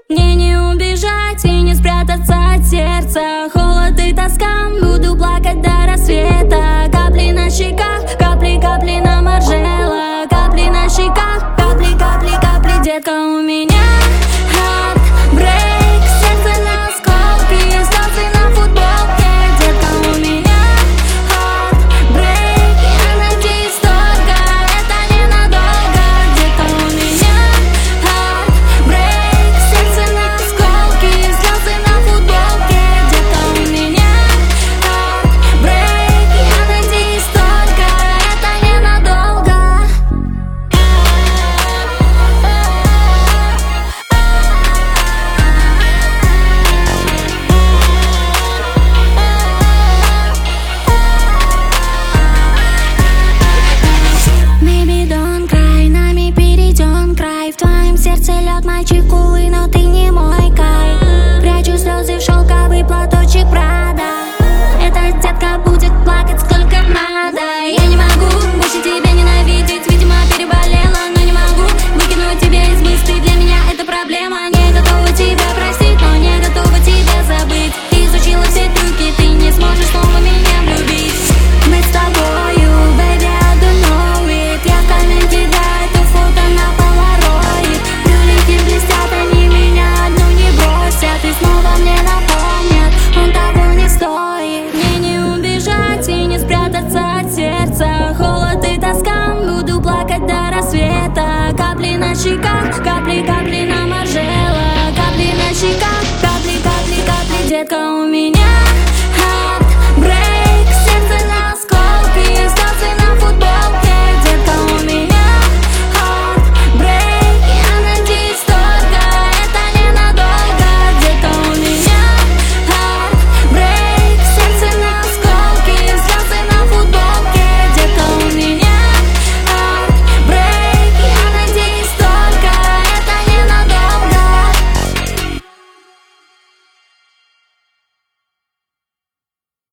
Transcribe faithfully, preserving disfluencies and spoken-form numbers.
Мне не убежать и не спрятаться от сердца. Холод и тоска, буду плакать до рассвета. Капли на щеках, капли, капли на маржела. Капли на щеках, капли, капли, капли. Детка, у меня heartbreak, сердце на осколки, слезы на футболке. Детка, у меня heartbreak, я надеюсь только это ненадолго. Детка, у меня heartbreak, сердце на осколки, слезы на футболке. Детка, у меня heartbreak, я надеюсь только это ненадолго. Baby, don't cry, нами перейдем край. В твоем сердце лед, мальчик, увы, но ты не мой кай. Прячу слезы в шелковый платочек Прада. Эта детка будет плакать сколько надо. Я не могу больше тебя ненавидеть, видимо, переболела, но не могу выкинуть тебя из мыслей. Для меня это проблема. Не готова тебя простить, но не готова тебя забыть. Ты изучила все трюки, ты не сможешь снова меня влюбить. Мы с тобою, baby, I don't know it. Я в камень кидаю это фото на полароид. Брюлики блестят, они меня одну не бросят. И снова мне напомнят, он того не стоит. Мне не убежать и не спрятаться от сердца. Холод и тоска, буду плакать до рассвета. Капли на щеках, капли, капли на маржела. Капли на щеках, капли, капли, капли. Детка, у меня